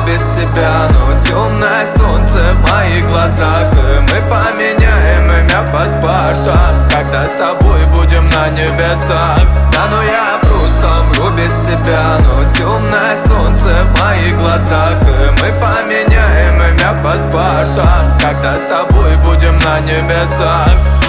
без тебя, но темное солнце в моих глазах. И мы поменяем имя паспорта, когда с тобой будем на небесах. Да, но я просто умру без тебя, но темное солнце в моих глазах. И мы поменяем имя паспорта, когда с тобой будем на небесах.